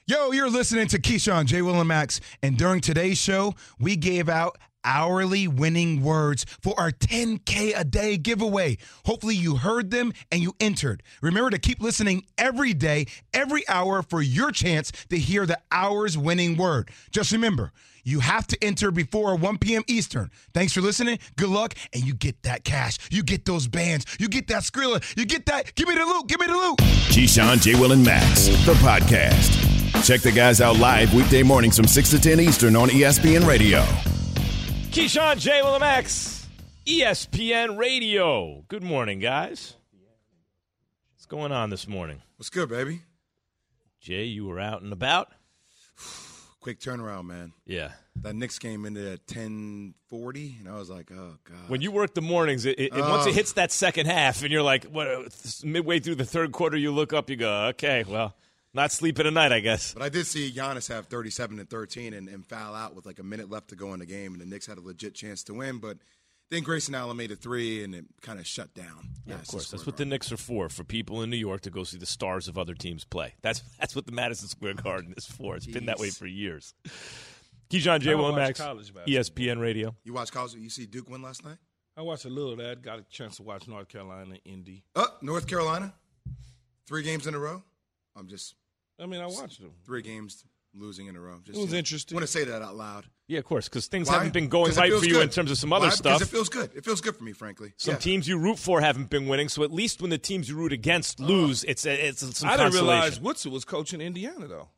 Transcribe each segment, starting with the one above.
Yo, you're listening to Keyshawn, J. Will, and Max, and during today's show, we gave out hourly winning words for our 10K a day giveaway. Hopefully you heard them and you entered. Remember to keep listening every day, every hour for your chance to hear the hour's winning word. Just remember, you have to enter before 1 p.m. Eastern. Thanks for listening. Good luck, and you get that cash. You get those bands. You get that Skrilla. You get that. Give me the loot. Give me the loot. Keyshawn, J. Will, and Max, the podcast. Check the guys out live weekday mornings from 6 to 10 Eastern on ESPN Radio. Keyshawn, J. Will, and Max, ESPN Radio. Good morning, guys. What's going on this morning? What's good, baby? Jay, you were out and about? Quick turnaround, man. Yeah. That Knicks game ended at 10:40, and I was like, oh, God. When you work the mornings, once it hits that second half, and you're like, what? Midway through the third quarter, you look up, you go, okay, well, not sleeping tonight, I guess. But I did see Giannis have 37 and 13 and foul out with like a minute left to go in the game, and the Knicks had a legit chance to win. But then Grayson Allen made a three, and it kind of shut down. Yeah, of course. That's what the Knicks are for people in New York to go see the stars of other teams play. That's what the Madison Square Garden is for. It's been that way for years. Keyshawn, J. Will, and Max, ESPN Radio. You watch college? You see Duke win last night? I watched a little of that. Got a chance to watch North Carolina, Indy. North Carolina, 3 games in a row. I watched them. 3 games losing in a row. It was interesting. I want to say that out loud. Yeah, of course, because things Why? haven't been going right for you good. in terms of some other stuff. Because it feels good. It feels good for me, frankly. Some teams you root for haven't been winning, so at least when the teams you root against lose, it's some consolation. I didn't realize Woodson was coaching Indiana, though.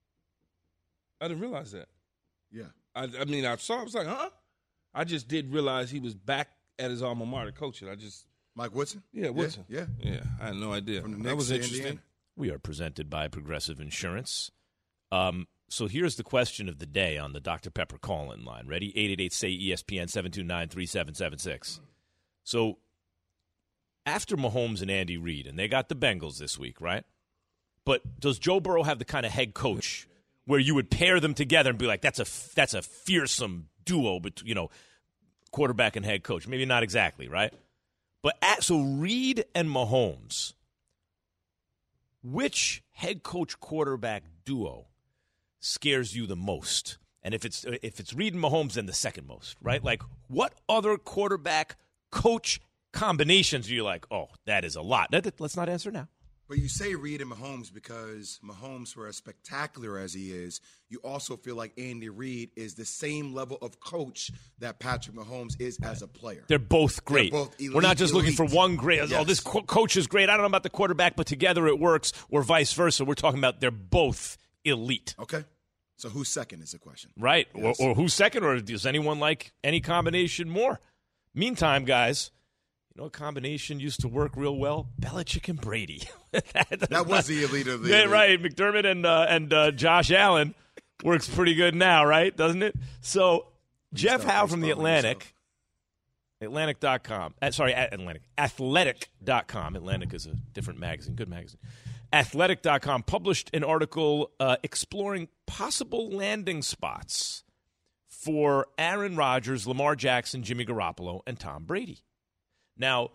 I didn't realize that. Yeah. I saw. I was like, huh? I just did realize he was back at his alma mater coaching. Mike Woodson? Yeah, Woodson. Yeah. I had no idea. From the Knicks that was to interesting. Indiana. We are presented by Progressive Insurance. So here's the question of the day on the Dr. Pepper call-in line. Ready? 888-SAY-ESPN 729-3776. So after Mahomes and Andy Reid, and they got the Bengals this week, right? But does Joe Burrow have the kind of head coach where you would pair them together and be like, that's a fearsome duo, quarterback and head coach? Maybe not exactly, right? But so Reid and Mahomes, which head coach quarterback duo scares you the most? And if it's Reid and Mahomes, then the second most, right? Like, what other quarterback coach combinations are you like, oh, that is a lot? Let's not answer now. But you say Reid and Mahomes because Mahomes, for as spectacular as he is, you also feel like Andy Reid is the same level of coach that Patrick Mahomes is as a player. They're both great. They're both elite, We're not just looking for one great. Yes. Oh, this coach is great. I don't know about the quarterback, but together it works, or vice versa. We're talking about they're both elite. Okay. So who's second is the question. Right. Yes. Or who's second, or does anyone like any combination more? Meantime, guys, you know a combination used to work real well? Belichick and Brady. That was the elite of the elite. Right. McDermott and Josh Allen works pretty good now, right? Doesn't it? So Jeff Howe from the Atlantic, Atlantic.com. Athletic.com. Atlantic is a different magazine, good magazine. Athletic.com published an article exploring possible landing spots for Aaron Rodgers, Lamar Jackson, Jimmy Garoppolo, and Tom Brady. Now,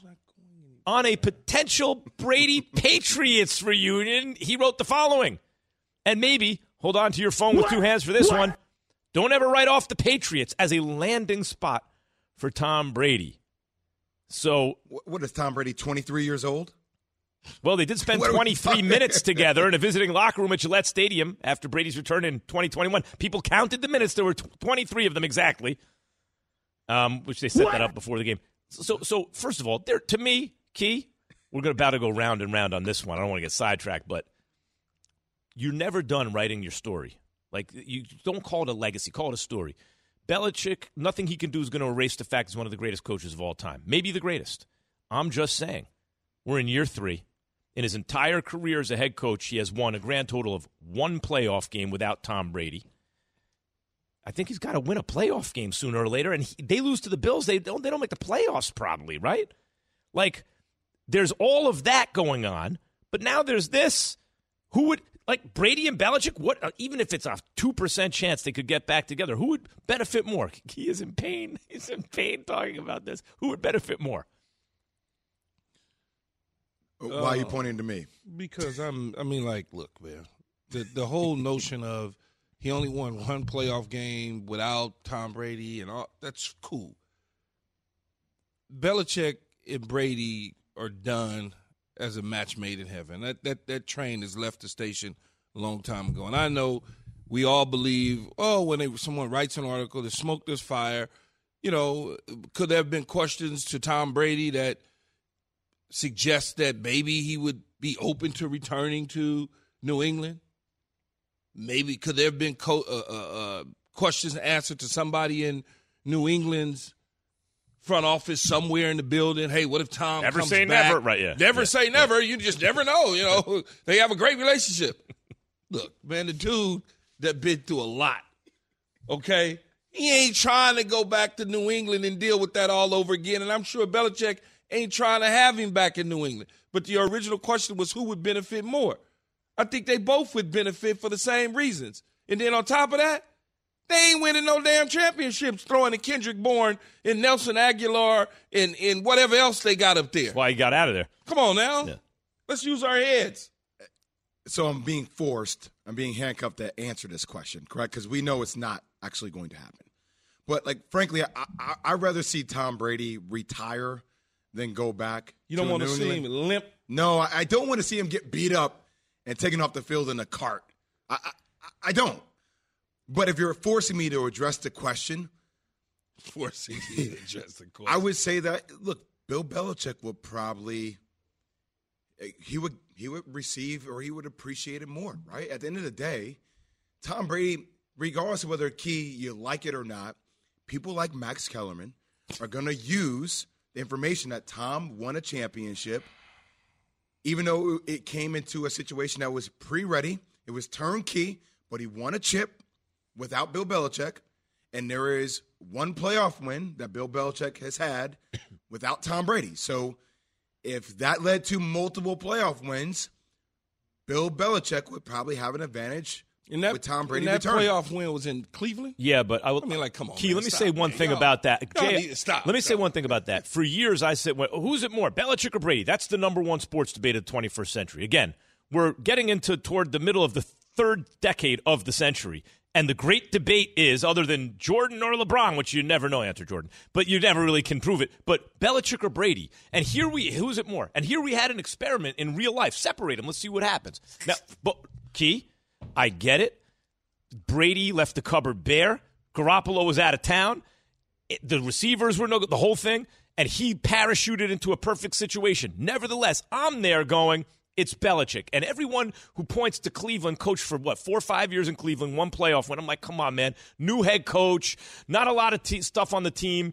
on a potential Brady-Patriots reunion, he wrote the following. And maybe, hold on to your phone with 2 hands for this one, don't ever write off the Patriots as a landing spot for Tom Brady. So, what is Tom Brady, 23 yeyears old? Well, they did spend 23 minutes together in a visiting locker room at Gillette Stadium after Brady's return in 2021. People counted the minutes. There were 23 of them exactly, which they set that up before the game. So first of all, to me, Key, we're about to go round and round on this one. I don't want to get sidetracked, but you're never done writing your story. Like, you don't call it a legacy. Call it a story. Belichick, nothing he can do is going to erase the fact he's one of the greatest coaches of all time. Maybe the greatest. I'm just saying. We're in year 3. In his entire career as a head coach, he has won a grand total of 1 playoff game without Tom Brady. I think he's got to win a playoff game sooner or later, and they lose to the Bills. They don't make the playoffs probably, right? Like, there's all of that going on, but now there's this. Who would, like Brady and Belichick, even if it's a 2% chance they could get back together, who would benefit more? He is in pain. He's in pain talking about this. Who would benefit more? Why are you pointing to me? Because look, man. the whole notion of he only won one playoff game without Tom Brady and all, that's cool. Belichick and Brady are done as a match made in heaven. That train has left the station a long time ago. And I know we all believe, when someone writes an article, there's smoke, there's fire. You know, could there have been questions to Tom Brady that suggest that maybe he would be open to returning to New England? Maybe could there have been questions answered to somebody in New England's front office somewhere in the building? Hey, what if Tom never comes say back? never, right? Yeah, never say never. You just never know. You know, they have a great relationship. Look, man, the dude that been through a lot. Okay, he ain't trying to go back to New England and deal with that all over again. And I'm sure Belichick ain't trying to have him back in New England. But the original question was who would benefit more. I think they both would benefit for the same reasons. And then on top of that, they ain't winning no damn championships throwing to Kendrick Bourne and Nelson Aguilar and whatever else they got up there. That's why he got out of there. Come on now. Yeah. Let's use our heads. So I'm being handcuffed to answer this question, correct? Because we know it's not actually going to happen. But, frankly, I'd rather see Tom Brady retire than go back. You don't want to see him limp? No, I don't want to see him get beat up and taken off the field in a cart. I don't. But if you're forcing me to address the question, I would say that, look, Bill Belichick would probably he would receive or he would appreciate it more, right? At the end of the day, Tom Brady, regardless of whether you like it or not, people like Max Kellerman are going to use the information that Tom won a championship, even though it came into a situation that was pre-ready. It was turnkey, but he won a chip without Bill Belichick, and there is one playoff win that Bill Belichick has had without Tom Brady. So if that led to multiple playoff wins, Bill Belichick would probably have an advantage with Tom Brady returning. That playoff win was in Cleveland? Yeah, but come on. Key, let me say one thing about that. Let me say one thing about that. For years, I said, who's it more, Belichick or Brady? That's the number one sports debate of the 21st century. Again, we're getting toward the middle of the third decade of the century. And the great debate is, other than Jordan or LeBron, which you never know, answer Jordan, but you never really can prove it, but Belichick or Brady. And who's it more? And here we had an experiment in real life. Separate them. Let's see what happens. Now, but Key, I get it. Brady left the cupboard bare. Garoppolo was out of town. The receivers were the whole thing. And he parachuted into a perfect situation. Nevertheless, I'm there going, it's Belichick. And everyone who points to Cleveland, coached for 4 or 5 years in Cleveland, one playoff win. I'm like, come on, man. New head coach, not a lot of stuff on the team.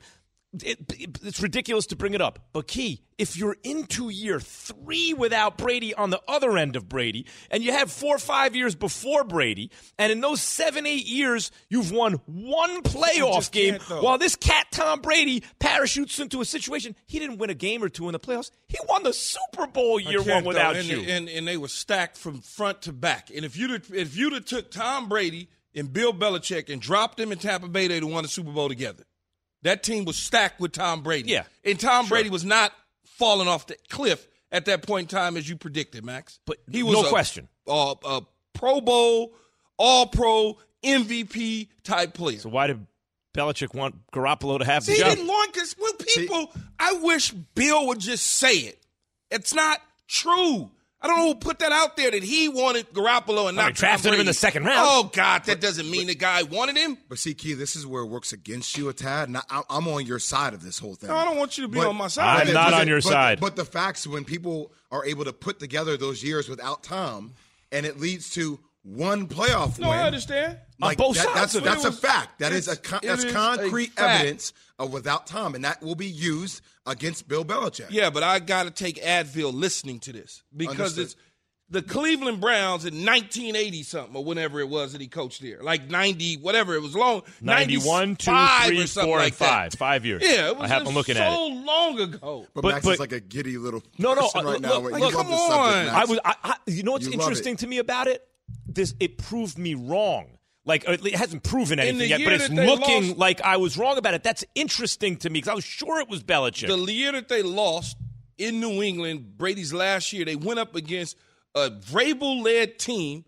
It's ridiculous to bring it up. But Key, if you're into year 3 without Brady on the other end of Brady, and you have 4 or 5 years before Brady, and in those 7-8 years, you've won one playoff game, while this cat Tom Brady parachutes into a situation, he didn't win a game or two in the playoffs. He won the Super Bowl year 1 without you. And they were stacked from front to back. And if you'd have took Tom Brady and Bill Belichick and dropped them in Tampa Bay, they'd have won the Super Bowl together. That team was stacked with Tom Brady. Yeah. And Tom Brady was not falling off the cliff at that point in time as you predicted, Max. But he was question. A Pro Bowl, All-Pro, MVP type player. So why did Belichick want Garoppolo to have the He job? didn't want, because when people, I wish Bill would just say it. It's not true. I don't know who put that out there that he wanted Garoppolo and not Tom Brady. Drafted him in the second round. Oh, God, that doesn't mean the guy wanted him. But see, Key, this is where it works against you a tad. And I'm on your side of this whole thing. No, I don't want you to be on my side. I'm not on your side. But the facts, when people are able to put together those years without Tom, and it leads to one playoff win. No, I understand. Like on both sides of it. That's a fact. That's concrete evidence of without Tom, and that will be used against Bill Belichick. Yeah, but I got to take Advil listening to this because Understood. it's the Cleveland Browns in 1980-something or whenever it was that he coached there. Like 90, whatever. It was long. 91, 2, 3, 4, and 5. 5 years. Yeah, it was I'm looking at it. so long ago. But Max is like a giddy little person right now. Look, you love come the subject, on. Max. You know what's interesting to me about it? It proved me wrong. Like, it hasn't proven anything yet, but it's looking like I was wrong about it. That's interesting to me because I was sure it was Belichick. The year that they lost in New England, Brady's last year, they went up against a Vrabel-led team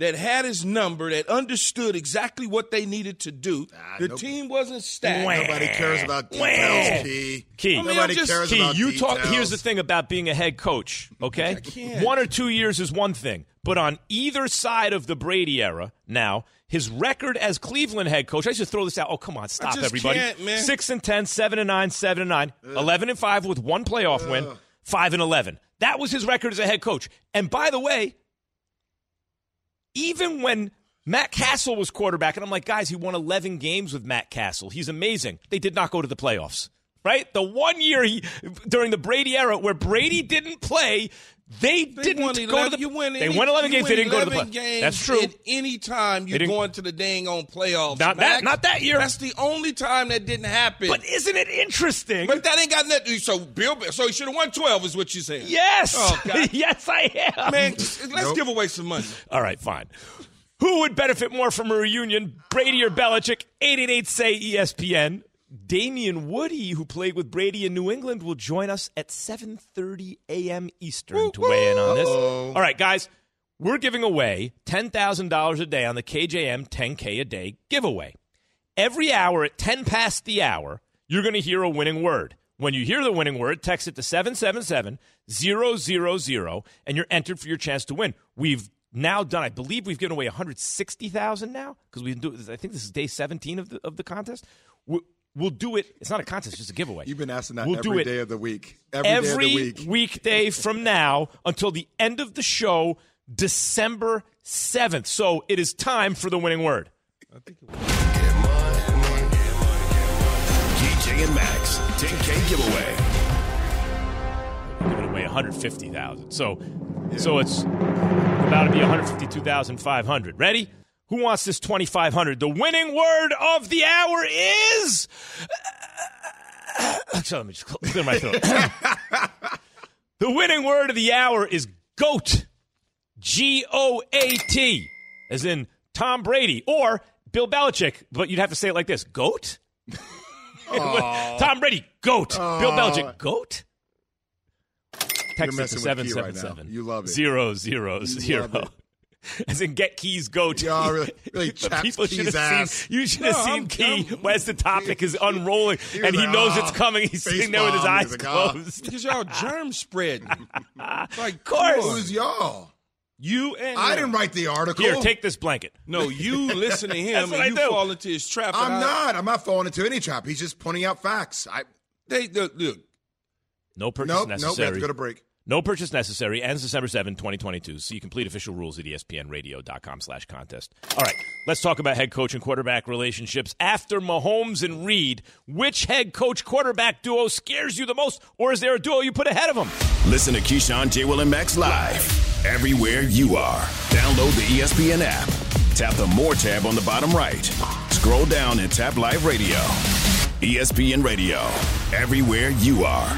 that had his number, that understood exactly what they needed to do. The team wasn't stacked. Nobody cares about details, Key. Nobody cares about details. Here's the thing about being a head coach, okay? I can't. 1 or 2 years is one thing, but on either side of the Brady era now, his record as Cleveland head coach, I should throw this out. Oh, come on, stop, everybody. 6-10, 7-9, 7-9, 11-5 with one playoff win, 5-11. That was his record as a head coach. And by the way, even when Matt Castle was quarterback, and I'm like, guys, he won 11 games with Matt Castle. He's amazing. They did not go to the playoffs, right? The 1 year during the Brady era where Brady didn't play, they didn't go to the. They won 11 games. They didn't go to the playoffs. That's true. At any time you're going to the dang on playoffs. Not that year. That's the only time that didn't happen. But isn't it interesting? But that ain't got nothing. So he should have won 12, is what you saying? Yes. Oh, God. Yes, I am. Man, let's give away some money. All right, fine. Who would benefit more from a reunion, Brady or Belichick? 888-SAY-ESPN. Damian Woody, who played with Brady in New England, will join us at 7:30 a.m. Eastern to weigh in on this. All right, guys, we're giving away $10,000 a day on the KJM 10K a day giveaway. Every hour at 10 past the hour, you're going to hear a winning word. When you hear the winning word, text it to 777-000, and you're entered for your chance to win. We've now done, I believe we've given away $160,000 now, because I think this is day 17 of the contest. We'll do it. It's not a contest, just a giveaway. You've been asking that every day of the week. Every weekday from now until the end of the show, December 7th. So it is time for the winning word. DJ and Max, 10K giveaway. We're giving away $150,000. So it's about to be $152,500. Ready? Who wants this $2,500? The winning word of the hour is. So let me just clear my throat. The winning word of the hour is GOAT. GOAT, as in Tom Brady or Bill Belichick, but you'd have to say it like this: GOAT. Tom Brady, GOAT. Bill Belichick, GOAT. Text it to 777. You love it. 000. As in, get Key's goat. Yeah, really chaps Key's ass. You should have seen Key as the topic is unrolling, and he knows it's coming. He's sitting there with his eyes closed. Because y'all germ spreading. Like, of course. Who's y'all? You and I didn't write the article. Here, take this blanket. No, you listen to him and you fall into his trap. I'm not falling into any trap. He's just pointing out facts. Look. No purchase necessary. Nope, we have to go to break. No purchase necessary. Ends December 7, 2022. See complete official rules at ESPNradio.com/contest. All right, let's talk about head coach and quarterback relationships. After Mahomes and Reed, which head coach quarterback duo scares you the most, or is there a duo you put ahead of them? Listen to Keyshawn, J. Will, and Max live everywhere you are. Download the ESPN app. Tap the More tab on the bottom right. Scroll down and tap Live Radio. ESPN Radio, everywhere you are.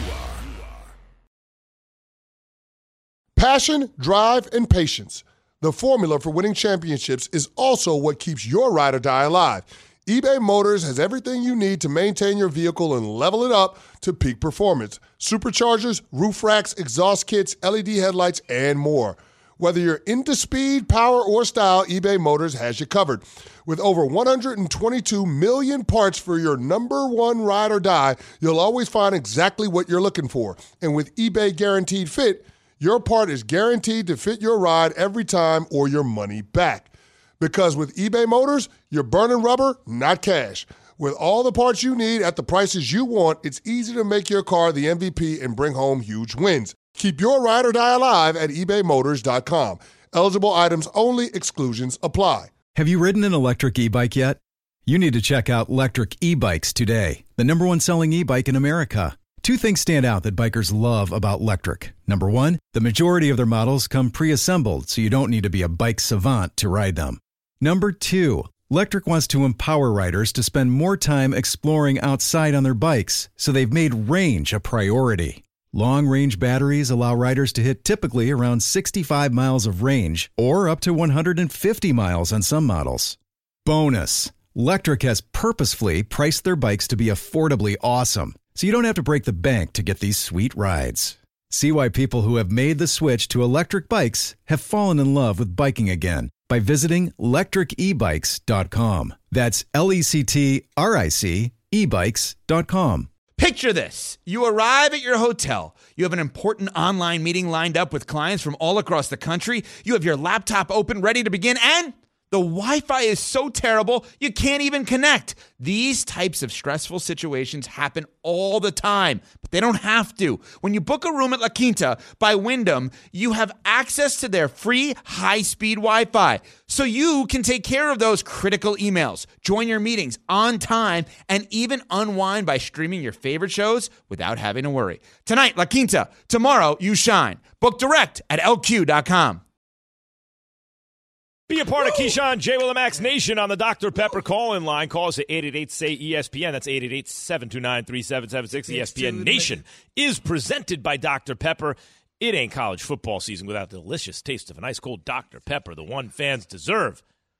Passion, drive, and patience. The formula for winning championships is also what keeps your ride or die alive. eBay Motors has everything you need to maintain your vehicle and level it up to peak performance. Superchargers, roof racks, exhaust kits, LED headlights, and more. Whether you're into speed, power, or style, eBay Motors has you covered. With over 122 million parts for your number one ride or die, you'll always find exactly what you're looking for. And with eBay Guaranteed Fit, your part is guaranteed to fit your ride every time or your money back. Because with eBay Motors, you're burning rubber, not cash. With all the parts you need at the prices you want, it's easy to make your car the MVP and bring home huge wins. Keep your ride or die alive at ebaymotors.com. Eligible items only. Exclusions apply. Have you ridden an electric e-bike yet? You need to check out Lectric E-Bikes today, the #1 selling e-bike in America. Two things stand out that bikers love about Lectric. Number one, the majority of their models come pre-assembled, so you don't need to be a bike savant to ride them. Number two, Lectric wants to empower riders to spend more time exploring outside on their bikes, so they've made range a priority. Long-range batteries allow riders to hit typically around 65 miles of range, or up to 150 miles on some models. Bonus, Lectric has purposefully priced their bikes to be affordably awesome, so you don't have to break the bank to get these sweet rides. See why people who have made the switch to electric bikes have fallen in love with biking again by visiting lectricebikes.com. That's LECTRIC ebikes.com. Picture this. You arrive at your hotel. You have an important online meeting lined up with clients from all across the country. You have your laptop open, ready to begin, and the Wi-Fi is so terrible, you can't even connect. These types of stressful situations happen all the time, but they don't have to. When you book a room at La Quinta by Wyndham, you have access to their free high-speed Wi-Fi, so you can take care of those critical emails, join your meetings on time, and even unwind by streaming your favorite shows without having to worry. Tonight, La Quinta. Tomorrow, you shine. Book direct at LQ.com. Be a part of Keyshawn, J. Will and Max Nation on the Dr. Pepper call-in line. Call us at 888-SAY-ESPN. That's 888-729-3776. ESPN Nation is presented by Dr. Pepper. It ain't college football season without the delicious taste of an ice-cold Dr. Pepper, the one fans deserve.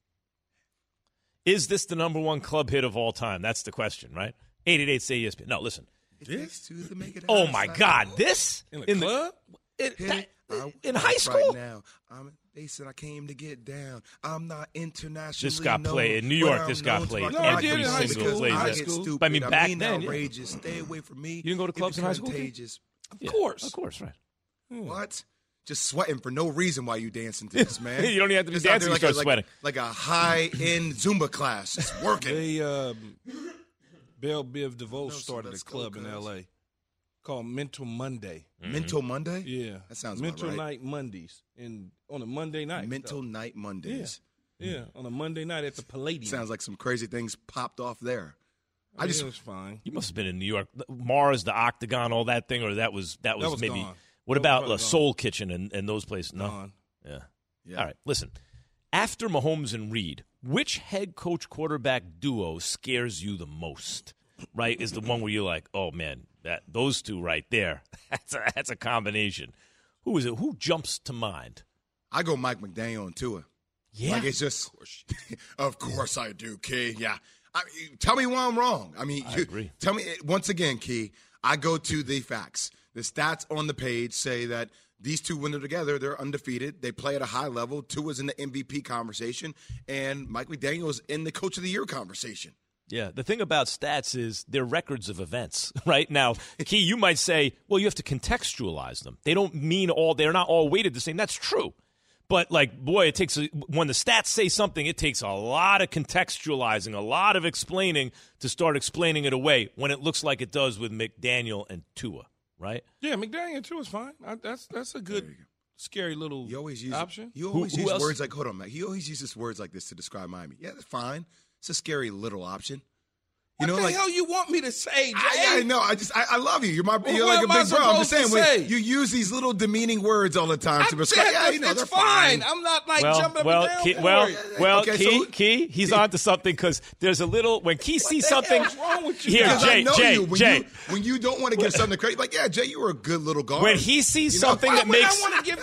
Is this the number one club hit of all time? That's the question, right? 888-SAY-ESPN. No, listen. Oh, my God. This? In the club? In high school? Right now. They said I came to get down. I'm not international. This got played in New York. This got played every single place. I mean, back then. Outrageous. Stay away from me. You didn't go to clubs in high school? Of course, right. What? Just sweating for no reason while you dancing to this, man. You don't even have to be dancing to start sweating. Like a high-end Zumba class. Just working. Belle Biv DeVoe started a club in L.A. called Mental Monday. Mental Monday? Yeah. That sounds Mental about right. Night Mondays. And on a Monday night. Mental Night Mondays. Yeah, on a Monday night at the Palladium. Sounds like some crazy things popped off there. It was fine. You must have been in New York. Mars, the Octagon, all that thing, or that was maybe. Gone. What about Soul Kitchen and those places? No. Gone. Yeah. All right. Listen. After Mahomes and Reed, which head coach quarterback duo scares you the most? Right? Is the one where you're like, oh man, those two right there. That's a combination. Who is it? Who jumps to mind? I go Mike McDaniel and Tua. Yeah. Like it's just, of course I do, Key. Yeah. Tell me why I'm wrong. I agree. Tell me, once again, Key, I go to the facts. The stats on the page say that these two, when they're together, they're undefeated. They play at a high level. Tua's in the MVP conversation, and Mike McDaniel is in the Coach of the Year conversation. Yeah, the thing about stats is they're records of events, right? Now, Key, you might say, well, you have to contextualize them. They don't mean they're not all weighted the same. That's true. But, it takes, when the stats say something, it takes a lot of contextualizing, a lot of explaining to start explaining it away when it looks like it does with McDaniel and Tua, right? Yeah, McDaniel and Tua is fine. That's a good, scary little option. You always use words like, hold on, Mac. He always uses words like this to describe Miami. Yeah, that's fine. It's a scary little option. What the hell you want me to say, Jay? I know. I love you. You're like a big bro. I'm just saying, you use these little demeaning words all the time to describe. It's fine. I'm not jumping up and down. Key, he's on to something because there's a little when Key sees something. What's wrong with you? Here, Jay. When you don't want to give something credit, Jay, you were a good little guard. When he sees something that makes.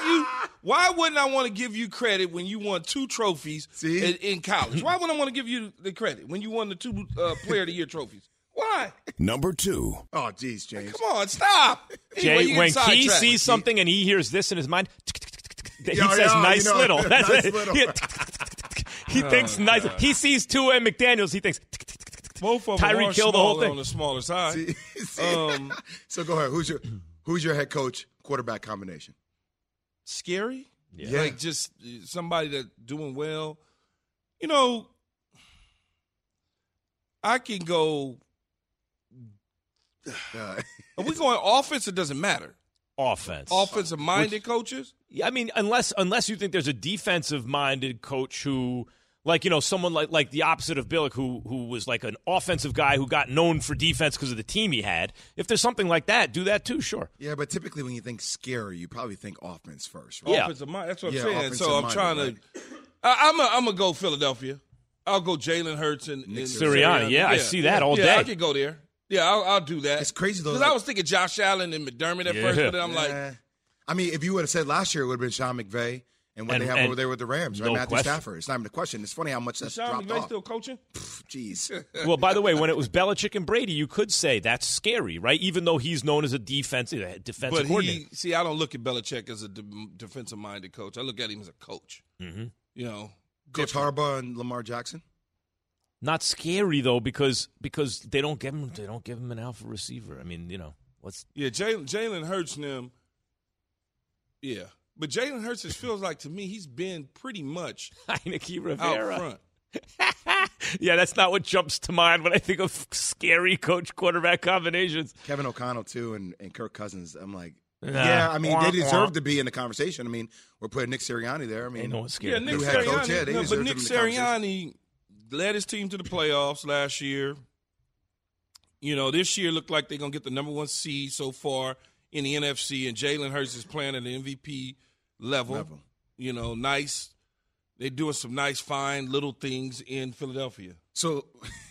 Why wouldn't I want to give you credit when you won 2 trophies in college? Why wouldn't I want to give you the credit when you won the 2 Player of the Year trophies? Why? Number 2. Oh, geez, James. Come on, stop. Jay, when Key sees something and he hears this in his mind, he says nice little. He thinks nice. He sees Tua and McDaniels. He thinks both of them Tyreek killed the whole thing on the smaller side. So go ahead. Who's your head coach quarterback combination? Scary? Yeah. Like just somebody that's doing well. I can go. Are we going offense? It doesn't matter. Offensive-minded coaches? Yeah, I mean, unless you think there's a defensive-minded coach who, someone like the opposite of Billick, who was like an offensive guy who got known for defense because of the team he had. If there's something like that, do that too, sure. Yeah, but typically when you think scary, you probably think offense first, right? Yeah. Offensive mind. That's what I'm saying. So I'm trying to – I'm going to go Philadelphia. I'll go Jalen Hurts and Sirianni. Yeah, I see that all day. Yeah, I can go there. Yeah, I'll do that. It's crazy, though. Because I was thinking Josh Allen and McDermott at first, but then I'm like – I mean, if you would have said last year, it would have been Sean McVay and what they have over there with the Rams, right? Matthew Stafford. It's not even a question. It's funny how much that's dropped off. Sean McVay still coaching? Jeez. Well, by the way, when it was Belichick and Brady, you could say that's scary, right? Even though he's known as a defensive coordinator. I don't look at Belichick as a defensive-minded coach. I look at him as a coach. Mm-hmm. Coach Harbaugh and Lamar Jackson. Not scary though, because they don't give him an alpha receiver. I mean, what's Jalen Hurts and them. Yeah, but Jalen Hurts feels like to me he's been pretty much Heineke Rivera out front. Yeah, that's not what jumps to mind when I think of scary coach quarterback combinations. Kevin O'Connell too, and Kirk Cousins. I'm like, I mean, they deserve to be in the conversation. I mean, we're putting Nick Sirianni there. I mean, no one's scared. Yeah, Nick Sirianni. But Nick Sirianni led his team to the playoffs last year. This year looked like they're gonna get the number 1 seed so far in the NFC, and Jalen Hurts is playing at the MVP level. Nice. They're doing some nice, fine little things in Philadelphia. So,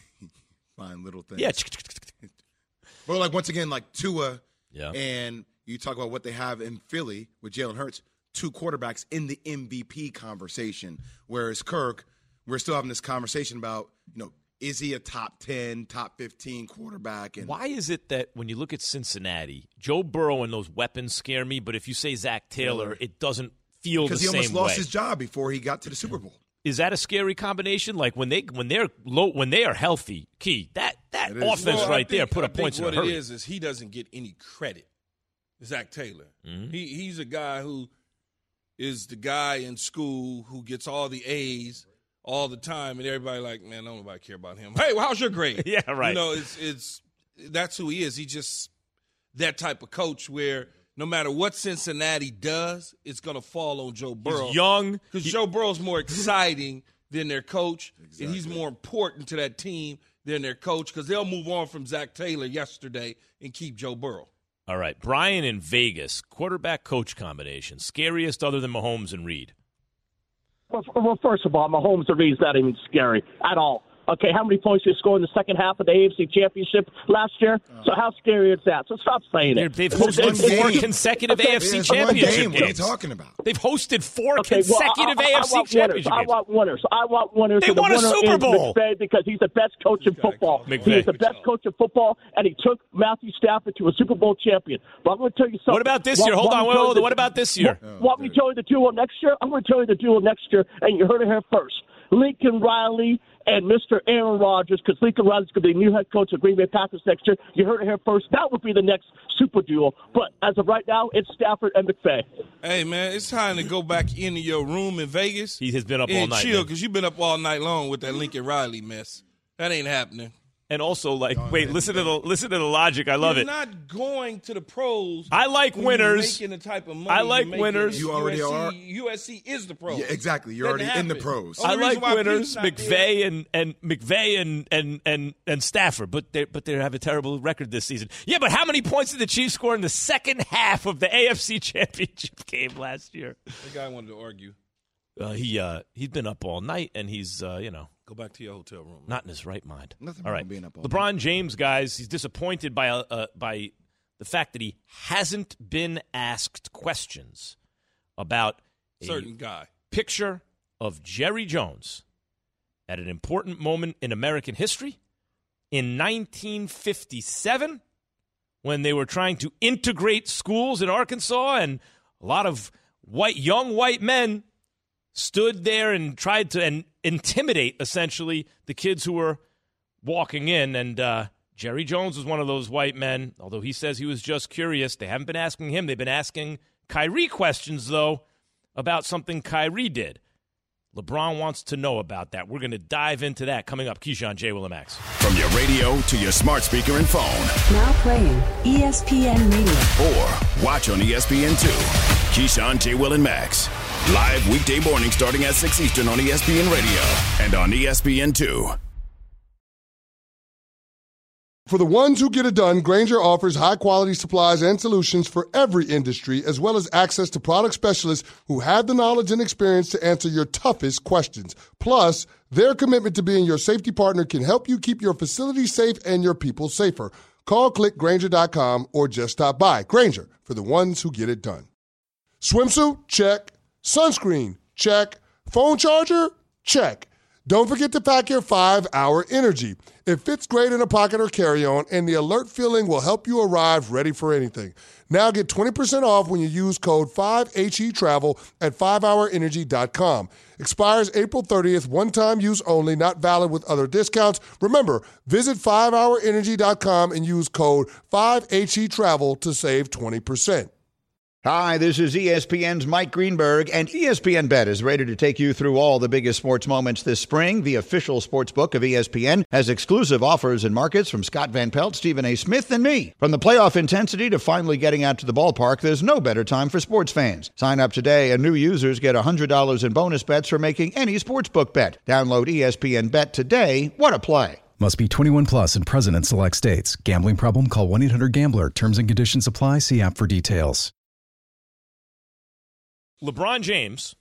fine little things. Yeah. Well, like once again, like Tua, yeah. And you talk about what they have in Philly with Jalen Hurts, 2 quarterbacks in the MVP conversation. Whereas Kirk, we're still having this conversation about, is he a top 10, top 15 quarterback? And why is it that when you look at Cincinnati, Joe Burrow and those weapons scare me, but if you say Zach Taylor, it doesn't feel the same way? Because he almost lost his job before he got to the Super Bowl. Is that a scary combination? Like when they are healthy, Key, that offense there put a point in a hurry. What it is he doesn't get any credit. Zach Taylor. Mm-hmm. He's a guy who is the guy in school who gets all the A's all the time, and everybody like, man, don't nobody care about him. Hey, well, how's your grade? Yeah, right. It's that's who he is. He just that type of coach where no matter what Cincinnati does, it's going to fall on Joe Burrow. He's young. Because Joe Burrow's more exciting than their coach, exactly. And he's more important to that team than their coach because they'll move on from Zach Taylor yesterday and keep Joe Burrow. All right, Brian in Vegas, quarterback-coach combination, scariest other than Mahomes and Reed? Well, first of all, Mahomes and Reed's not even scary at all. Okay, how many points did they score in the second half of the AFC Championship last year? So how scary is that? So stop saying it. They've hosted 4 consecutive AFC championship games. What are you talking about? They've hosted 4 consecutive AFC championship games. I want winners. They won a Super Bowl. McVay because he's the best coach in football. He is the best coach in football, and he took Matthew Stafford to a Super Bowl champion. But I'm going to tell you something. What about this year? Hold on. What about this year? Want me to tell you the duo next year? I'm going to tell you the duo next year, and you heard it here first. Lincoln Riley and Mr. Aaron Rodgers, because Lincoln Riley's going to be the new head coach of Green Bay Packers next year. You heard it here first. That would be the next super duo. But as of right now, it's Stafford and McVay. Hey, man, it's time to go back into your room in Vegas. He has been up all night. Chill, because you've been up all night long with that Lincoln Riley mess. That ain't happening. And also, listen to the logic. I love You're it. not going to the pros. I like winners. Making the type of money I like winners. You already are. USC is the pros. Yeah, exactly. You're already in the pros. I like winners. McVay and Stafford, but they have a terrible record this season. Yeah, but how many points did the Chiefs score in the second half of the AFC Championship game last year? The guy wanted to argue. He's been up all night, and he's Go back to your hotel room. Not in his right mind. Nothing all right. being up all LeBron night. James, guys, he's disappointed by the fact that he hasn't been asked questions about a certain guy picture of Jerry Jones at an important moment in American history in 1957 when they were trying to integrate schools in Arkansas, and a lot of young white men stood there and tried to intimidate, essentially, the kids who were walking in. And Jerry Jones was one of those white men, although he says he was just curious. They haven't been asking him. They've been asking Kyrie questions, though, about something Kyrie did. LeBron wants to know about that. We're going to dive into that coming up. Keyshawn, J. Will and Max. From your radio to your smart speaker and phone. Now playing ESPN Radio. Or watch on ESPN2. Keyshawn, J. Will and Max. Live weekday morning starting at 6 Eastern on ESPN Radio and on ESPN2. For the ones who get it done, Grainger offers high-quality supplies and solutions for every industry, as well as access to product specialists who have the knowledge and experience to answer your toughest questions. Plus, their commitment to being your safety partner can help you keep your facility safe and your people safer. Call, click Grainger.com, or just stop by. Grainger, for the ones who get it done. Swimsuit? Check. Sunscreen? Check. Phone charger? Check. Don't forget to pack your 5-Hour Energy. It fits great in a pocket or carry-on, and the alert feeling will help you arrive ready for anything. Now get 20% off when you use code 5HETRAVEL at 5hourenergy.com. Expires April 30th, one-time use only, not valid with other discounts. Remember, visit 5hourenergy.com and use code 5HETRAVEL to save 20%. Hi, this is ESPN's Mike Greenberg, and ESPN Bet is ready to take you through all the biggest sports moments this spring. The official sports book of ESPN has exclusive offers and markets from Scott Van Pelt, Stephen A. Smith, and me. From the playoff intensity to finally getting out to the ballpark, there's no better time for sports fans. Sign up today, and new users get $100 in bonus bets for making any sportsbook bet. Download ESPN Bet today. What a play. Must be 21 plus and present in select states. Gambling problem? Call 1-800-GAMBLER. Terms and conditions apply. See app for details. LeBron James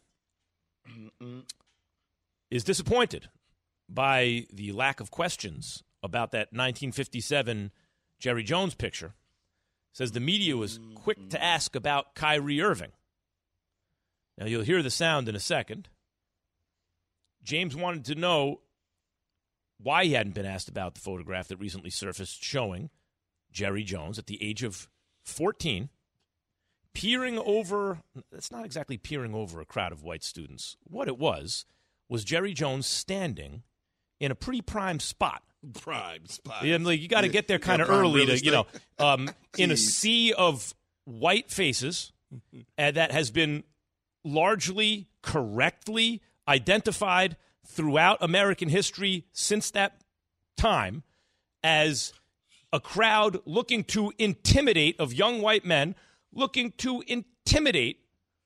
is disappointed by the lack of questions about that 1957 Jerry Jones picture. Says the media was quick to ask about Kyrie Irving. Now, you'll hear the sound in a second. James wanted to know why he hadn't been asked about the photograph that recently surfaced showing Jerry Jones at the age of 14 peering over, that's not exactly peering over a crowd of white students. What it was Jerry Jones standing in a pretty prime spot. Prime spot. Yeah, like you got to get there kind of early to, in a sea of white faces that has been largely correctly identified throughout American history since that time as a crowd looking to intimidate of young white men, looking to intimidate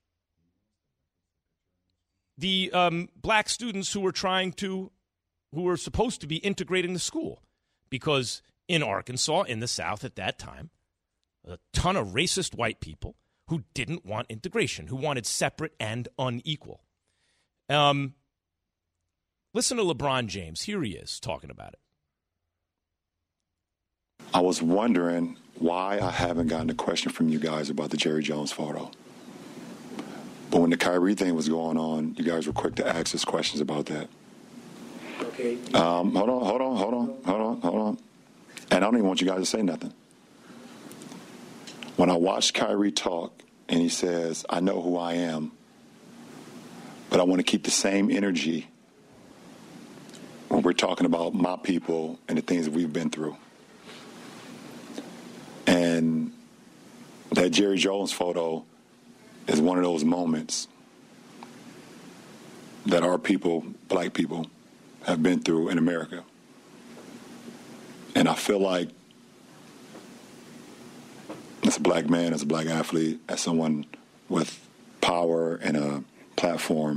the black students who were supposed to be integrating the school. Because in Arkansas, in the South at that time, a ton of racist white people who didn't want integration, who wanted separate and unequal. Listen to LeBron James. Here he is talking about it. I was wondering why I haven't gotten a question from you guys about the Jerry Jones photo. But when the Kyrie thing was going on, you guys were quick to ask us questions about that. Okay. Hold on. And I don't even want you guys to say nothing. When I watched Kyrie talk and he says, I know who I am, but I want to keep the same energy when we're talking about my people and the things that we've been through. And that Jerry Jones photo is one of those moments that our people, black people, have been through in America. And I feel like as a black man, as a black athlete, as someone with power and a platform,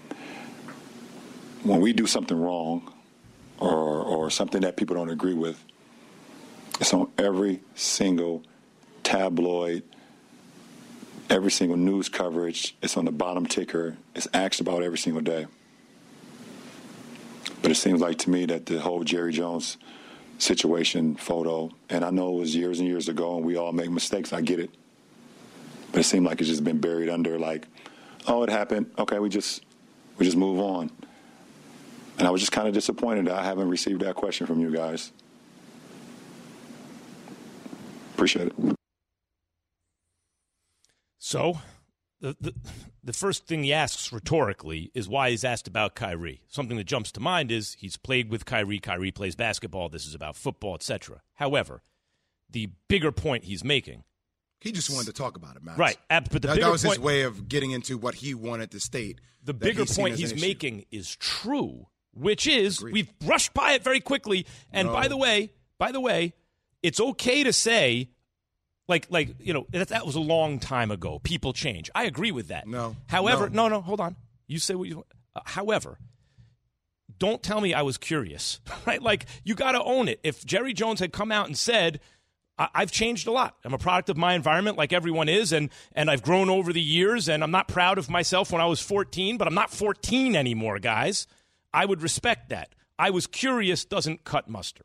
when we do something wrong or something that people don't agree with, it's on every single tabloid, every single news coverage. It's on the bottom ticker. It's asked about every single day. But it seems like to me that the whole Jerry Jones situation photo, and I know it was years and years ago and we all make mistakes, I get it. But it seemed like it's just been buried under like, oh, it happened. Okay, we just move on. And I was just kind of disappointed that I haven't received that question from you guys. Appreciate it. So, the first thing he asks rhetorically is why he's asked about Kyrie. Something that jumps to mind is he's played with Kyrie. Kyrie plays basketball. This is about football, etc. However, the bigger point he's making. He just wanted to talk about it, Max. Right. But that was his way of getting into what he wanted to state. The bigger point he's making is true, which is we've brushed by it very quickly. And by the way, it's okay to say, that was a long time ago. People change. I agree with that. No. However, no, hold on. You say what you want. However, don't tell me I was curious, right? Like, you got to own it. If Jerry Jones had come out and said, I've changed a lot. I'm a product of my environment like everyone is, and I've grown over the years, and I'm not proud of myself when I was 14, but I'm not 14 anymore, guys. I would respect that. I was curious doesn't cut mustard.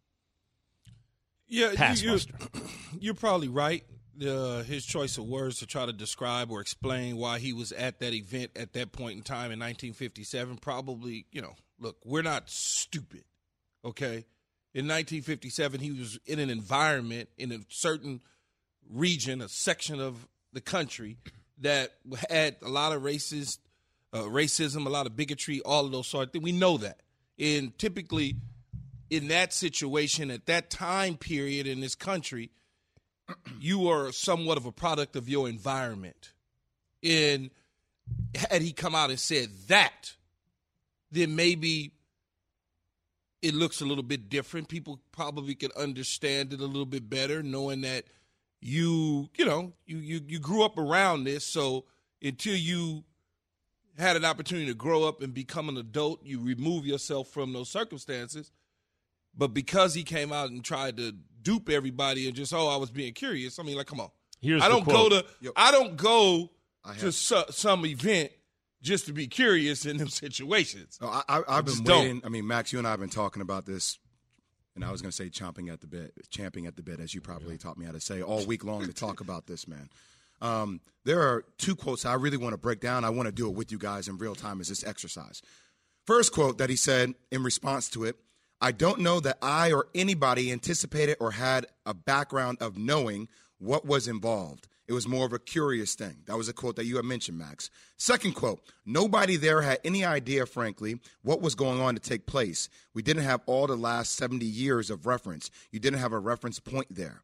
Yeah, you're probably right. His choice of words to try to describe or explain why he was at that event at that point in time in 1957 probably, look, we're not stupid, okay? In 1957, he was in an environment in a certain region, a section of the country that had a lot of racism, a lot of bigotry, all of those sort of things. We know that. And typically in that situation, at that time period in this country, you are somewhat of a product of your environment. And had he come out and said that, then maybe it looks a little bit different. People probably could understand it a little bit better, knowing that you grew up around this. So until you had an opportunity to grow up and become an adult, you remove yourself from those circumstances. But because he came out and tried to dupe everybody and just, I was being curious. I mean, like, come on. I don't go to some event just to be curious in them situations. No, I've been waiting. I mean, Max, you and I have been talking about this, and I was going to say champing at the bit, as you probably taught me how to say, all week long to talk about this, man. There are two quotes I really want to break down. I want to do it with you guys in real time as this exercise. First quote that he said in response to it, I don't know that I or anybody anticipated or had a background of knowing what was involved. It was more of a curious thing. That was a quote that you had mentioned, Max. Second quote, nobody there had any idea, frankly, what was going on to take place. We didn't have all the last 70 years of reference. You didn't have a reference point there.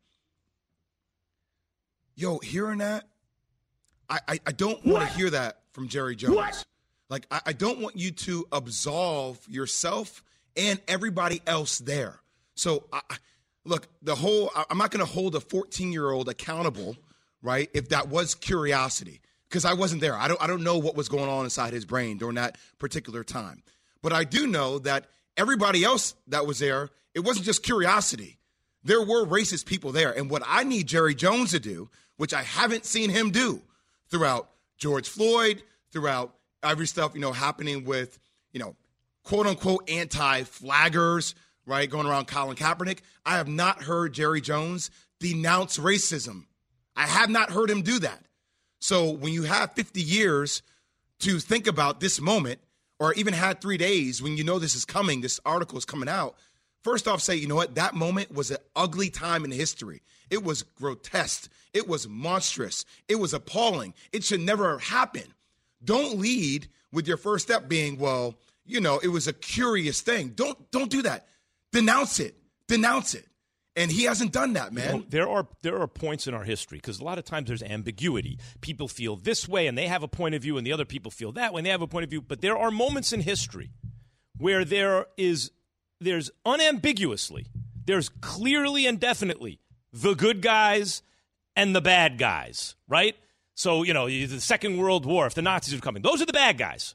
Yo, hearing that, I don't want to hear that from Jerry Jones. What? Like, I don't want you to absolve yourself and everybody else there. So, look, I'm not going to hold a 14-year-old accountable, right, if that was curiosity, because I wasn't there. I don't know what was going on inside his brain during that particular time. But I do know that everybody else that was there, it wasn't just curiosity. There were racist people there. And what I need Jerry Jones to do, which I haven't seen him do throughout George Floyd, throughout every stuff, happening with, quote-unquote anti-flaggers, right, going around Colin Kaepernick, I have not heard Jerry Jones denounce racism. I have not heard him do that. So when you have 50 years to think about this moment, or even had 3 days when you know this is coming, this article is coming out, first off say, you know what, that moment was an ugly time in history. It was grotesque. It was monstrous. It was appalling. It should never happen. Don't lead with your first step being, well, it was a curious thing. Don't do that. Denounce it. Denounce it. And he hasn't done that, man. There are points in our history, because a lot of times there's ambiguity. People feel this way and they have a point of view, and the other people feel that way and they have a point of view. But there are moments in history where there's unambiguously, there's clearly and definitely the good guys and the bad guys, right? So, the Second World War, if the Nazis were coming, those are the bad guys.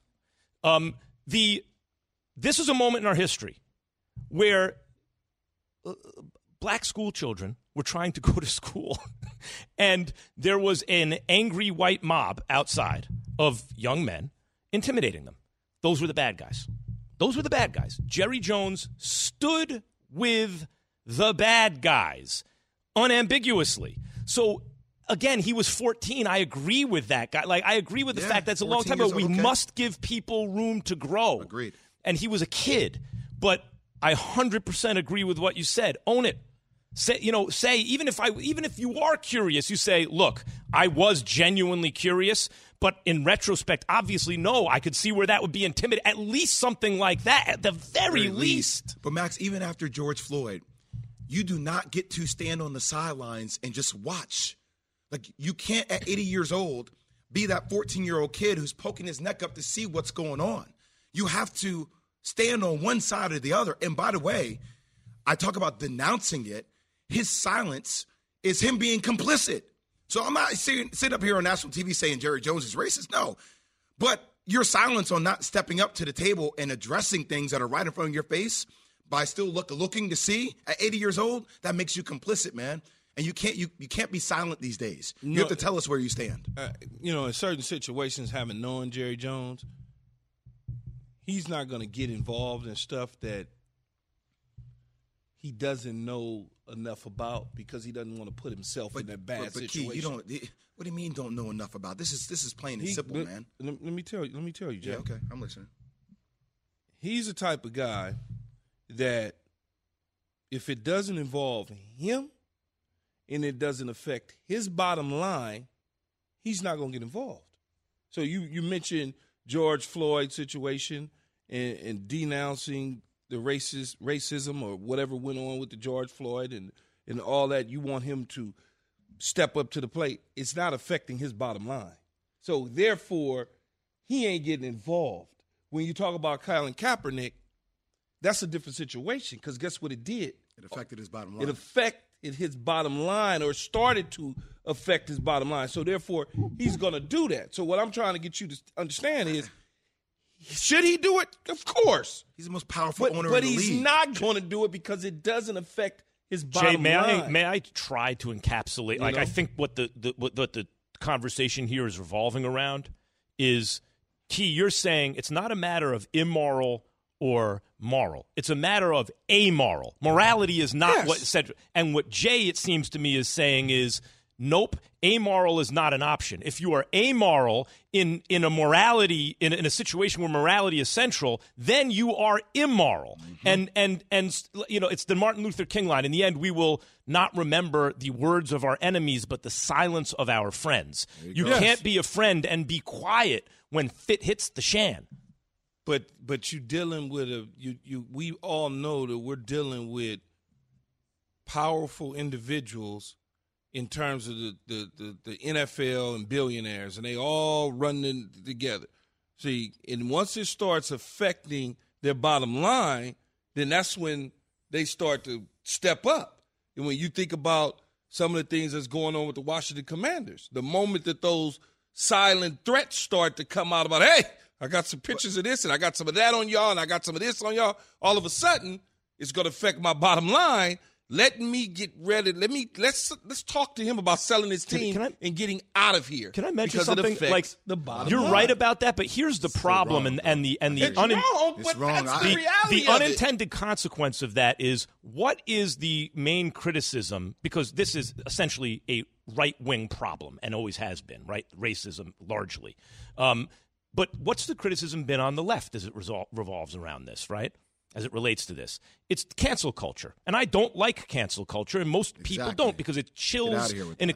This is a moment in our history where black school children were trying to go to school, and there was an angry white mob outside of young men intimidating them. Those were the bad guys. Those were the bad guys. Jerry Jones stood with the bad guys unambiguously. So, again, he was 14. I agree with that guy. Like, I agree with the fact that's a long time ago. We must give people room to grow. Agreed. And he was a kid. But I 100% agree with what you said. Own it. Say, even if you are curious, you say, look, I was genuinely curious, but in retrospect, obviously, no, I could see where that would be intimidating. At least something like that, at the very least. But, Max, even after George Floyd, you do not get to stand on the sidelines and just watch. Like, you can't, at 80 years old, be that 14-year-old kid who's poking his neck up to see what's going on. You have to stand on one side or the other. And by the way, I talk about denouncing it. His silence is him being complicit. So I'm not sitting up here on national TV saying Jerry Jones is racist. No. But your silence on not stepping up to the table and addressing things that are right in front of your face by still looking to see at 80 years old, that makes you complicit, man. And you can't be silent these days. You have to tell us where you stand. In certain situations, having known Jerry Jones, he's not going to get involved in stuff that he doesn't know enough about, because he doesn't want to put himself in that bad situation. Key, what do you mean don't know enough about? This is plain and simple, man. Let me tell you, Jay. Yeah, okay, I'm listening. He's the type of guy that if it doesn't involve him and it doesn't affect his bottom line, he's not going to get involved. So you mentioned George Floyd's situation and denouncing the racism or whatever went on with the George Floyd and all that. You want him to step up to the plate. It's not affecting his bottom line. So, therefore, he ain't getting involved. When you talk about Colin Kaepernick, that's a different situation because guess what it did? It affected his bottom line. It affected his bottom line or started to affect his bottom line. So, therefore, he's going to do that. So, what I'm trying to get you to understand is, should he do it? Of course. He's the most powerful owner in the league. But he's not going to do it because it doesn't affect his bottom line. May I try to encapsulate? I think what the conversation here is revolving around is, Key, you're saying it's not a matter of immoral or moral. It's a matter of amoral. Morality is not what said. And what Jay, it seems to me, is saying is, nope, amoral is not an option. If you are amoral in a morality, in a situation where morality is central, then you are immoral. Mm-hmm. And you know, it's the Martin Luther King line. In the end, we will not remember the words of our enemies, but the silence of our friends. You can't be a friend and be quiet when fit hits the shan. But you're dealing with we all know that we're dealing with powerful individuals in terms of the NFL and billionaires, and they all running together. See, and once it starts affecting their bottom line, then that's when they start to step up. And when you think about some of the things that's going on with the Washington Commanders, the moment that those silent threats start to come out about, hey, I got some pictures of this and I got some of that on y'all and I got some of this on y'all, all of a sudden it's going to affect my bottom line. Let me get ready. Let's talk to him about selling his team and getting out of here. Can I mention something? Like the bottom you're line. Right about that, but here's the problem, and the unintended consequence of that is, what is the main criticism? Because this is essentially a right-wing problem and always has been, right? Racism largely. But what's the criticism been on the left as it revolves around this, right? As it relates to this, it's cancel culture, and I don't like cancel culture, and most people don't, because it chills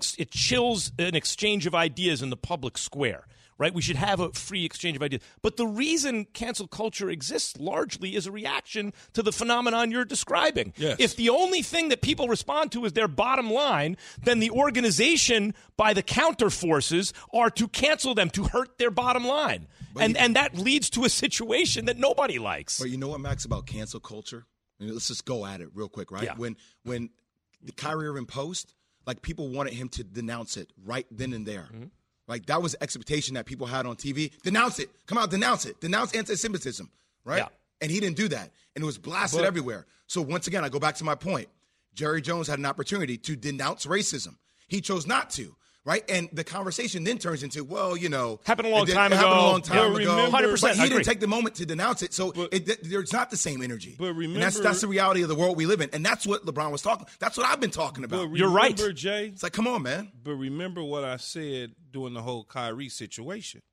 an exchange of ideas in the public square. Right? We should have a free exchange of ideas. But the reason cancel culture exists largely is a reaction to the phenomenon you're describing. Yes. If the only thing that people respond to is their bottom line, then the organization by the counter forces are to cancel them, to hurt their bottom line. And that leads to a situation that nobody likes. But you know what, Max, about cancel culture? I mean, let's just go at it real quick, right? Yeah. When the Kyrie Irving post, like, people wanted him to denounce it right then and there. Mm-hmm. Like, that was the expectation that people had on TV. Denounce it. Come out, denounce it. Denounce anti-Semitism, right? Yeah. And he didn't do that. And it was blasted everywhere. So once again, I go back to my point. Jerry Jones had an opportunity to denounce racism. He chose not to, right? And the conversation then turns into, well, you know. Happened a long time ago. 100%. But he didn't take the moment to denounce it. So there's not the same energy. But remember, and that's the reality of the world we live in. And that's what LeBron was talking. That's what I've been talking about. You're right. Jay. It's like, come on, man. But remember what I said during the whole Kyrie situation.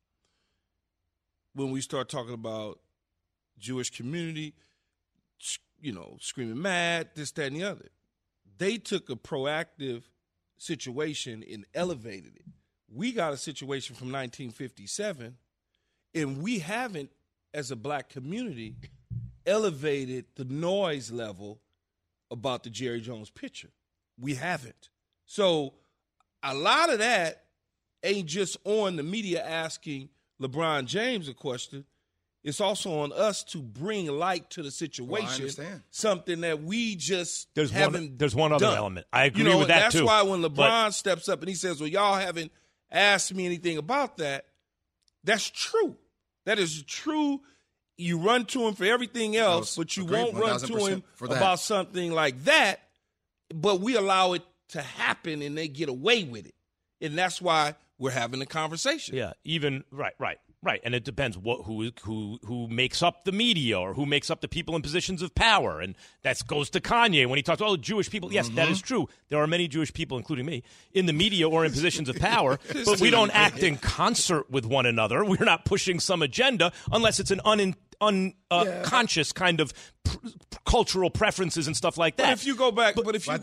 When we start talking about Jewish community, you know, screaming mad, this, that, and the other. They took a proactive situation and elevated it. We got a situation from 1957, and we haven't, as a black community, elevated the noise level about the Jerry Jones picture. We haven't. So a lot of that ain't just on the media asking LeBron James a question. It's also on us to bring light to the situation. Well, I understand. Something that we just there's haven't There's one other done. element. I agree with that, that's too. That's why when LeBron steps up and he says, well, y'all haven't asked me anything about that, that's true. That is true. You run to him for everything else, but you won't run to him about something like that. But we allow it to happen and they get away with it. And that's why we're having a conversation. Yeah, even right, and it depends who makes up the media or who makes up the people in positions of power, and that goes to Kanye when he talks about Jewish people. Yes, that is true. There are many Jewish people, including me, in the media or in positions of power, but we don't act in concert with one another. We're not pushing some agenda unless it's an unconscious kind of cultural preferences and stuff like that. But if you go back,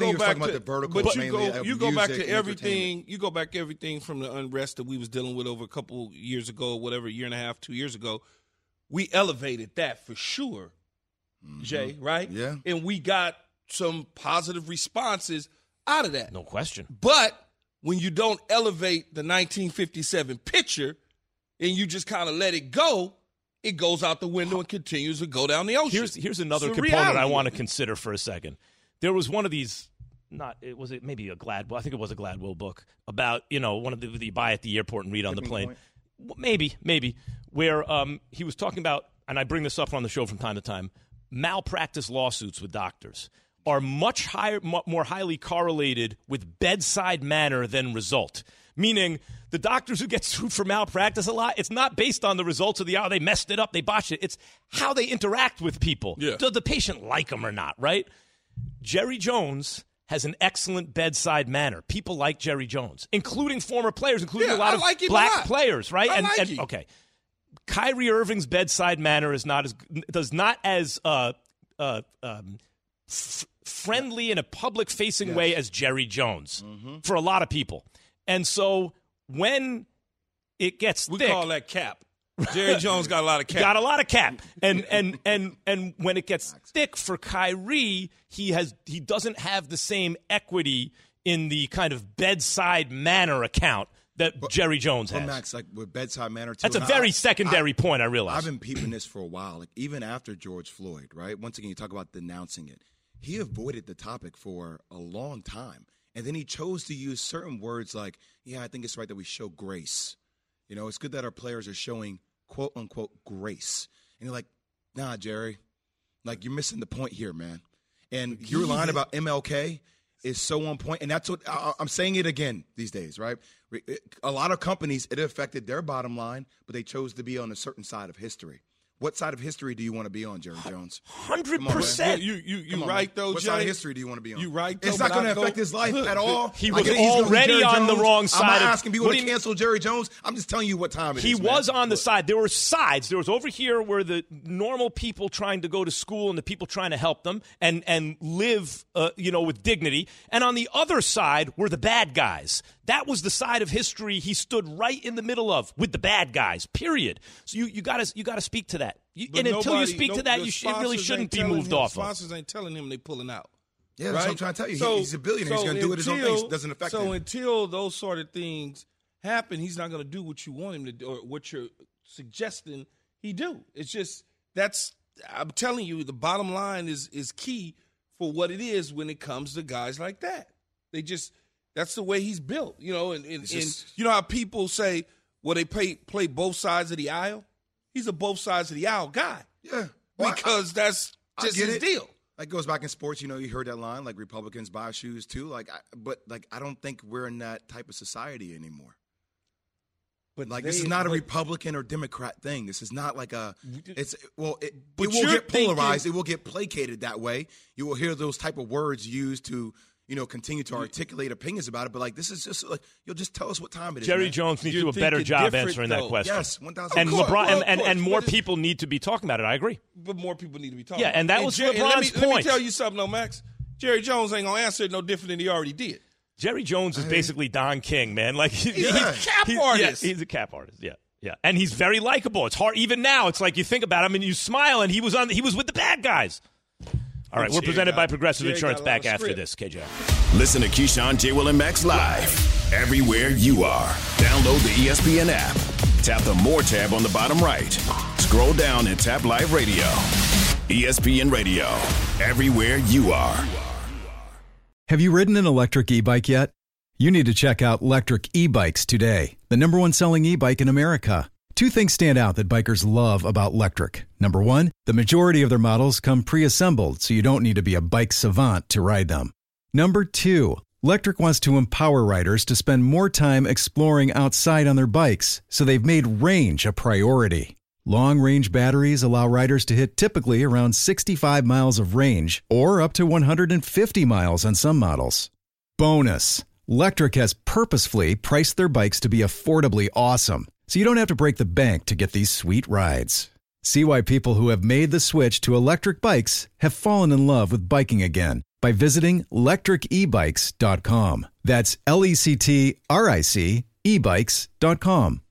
you go back to everything from the unrest that we was dealing with over a couple years ago, whatever, year and a half, 2 years ago. We elevated that for sure, Jay, right? Yeah. And we got some positive responses out of that. No question. But when you don't elevate the 1957 picture and you just kind of let it go, it goes out the window and continues to go down the ocean. Here's another component I want to consider for a second. There was one of these, maybe a Gladwell, I think it was a Gladwell book about, one of the you buy at the airport and read on the plane. Maybe, where he was talking about, and I bring this up on the show from time to time, malpractice lawsuits with doctors are much more highly correlated with bedside manner than result. Meaning the doctors who get sued for malpractice a lot, it's not based on the results of they messed it up, they botched it. It's how they interact with people. Yeah. Does the patient like them or not, right? Jerry Jones has an excellent bedside manner. People like Jerry Jones, including former players, including a lot of black players, right? Okay. Kyrie Irving's bedside manner is not as friendly in a public-facing way as Jerry Jones for a lot of people. And so when it gets thick, we call that cap. Jerry Jones got a lot of cap. Got a lot of cap. And when it gets thick for Kyrie, he doesn't have the same equity in the kind of bedside manner account that Jerry Jones has. But Max, like with bedside manner too. That's a very secondary point, I realize. I've been peeping this for a while, like even after George Floyd, right? Once again, you talk about denouncing it. He avoided the topic for a long time. And then he chose to use certain words like, yeah, I think it's right that we show grace. It's good that our players are showing, quote, unquote, grace. And you're like, nah, Jerry, like you're missing the point here, man. And your line about MLK is so on point. And that's what I'm saying it again these days, right? A lot of companies, it affected their bottom line, but they chose to be on a certain side of history. What side of history do you want to be on, Jerry Jones? 100%. You right, though, What Jay? side of history do you want to be on? You right, though. It's not going to affect his life at all. He was already on the wrong side. I'm not asking people to cancel Jerry Jones. I'm just telling you what time it is. He was on the side. There were sides. There was over here where the normal people trying to go to school and the people trying to help them and live, with dignity. And on the other side were the bad guys. That was the side of history he stood right in the middle of with the bad guys, period. So you got to speak to that. And until you speak to that, it really shouldn't be moved off of. Sponsors ain't telling him they pulling out. Yeah, that's what I'm trying to tell you. He's a billionaire. He's going to do it his own thing. It doesn't affect him. So until those sort of things happen, he's not going to do what you want him to do or what you're suggesting he do. It's just I'm telling you, the bottom line is key for what it is when it comes to guys like that. That's the way he's built, and you know how people say, well, they play both sides of the aisle? He's a both sides of the aisle guy. Yeah. Because that's just his deal. Like goes back in sports, you heard that line, like Republicans buy shoes too. But I don't think we're in that type of society anymore. But this is not a Republican or Democrat thing. This is not like it will get polarized. It will get placated that way. You will hear those type of words used to continue to articulate opinions about it. But this is just you'll just tell us what time it is. Jerry Jones needs to do a better job answering that question. Yes, 1,000%. And LeBron and more people need to be talking about it. I agree. But more people need to be talking. Yeah, and that was LeBron's point. Let me tell you something, though, Max. Jerry Jones ain't gonna answer it no different than he already did. Jerry Jones is basically Don King, man. He's a cap artist. Yeah, he's a cap artist. Yeah, and he's very likable. It's hard even now. It's like you think about him and you smile, and he was with the bad guys. All right, we're presented by Progressive Insurance. Back after this, KJ. Listen to Keyshawn, J. Will, and Max live everywhere you are. Download the ESPN app. Tap the More tab on the bottom right. Scroll down and tap Live Radio. ESPN Radio, everywhere you are. Have you ridden an electric e-bike yet? You need to check out Lectric E-Bikes today, the #1 selling e-bike in America. Two things stand out that bikers love about Lectric. Number one, the majority of their models come pre-assembled, so you don't need to be a bike savant to ride them. Number two, Lectric wants to empower riders to spend more time exploring outside on their bikes, so they've made range a priority. Long-range batteries allow riders to hit typically around 65 miles of range, or up to 150 miles on some models. Bonus, Lectric has purposefully priced their bikes to be affordably awesome, so you don't have to break the bank to get these sweet rides. See why people who have made the switch to electric bikes have fallen in love with biking again by visiting lectricebikes.com. That's LECTRIC ebikes.com.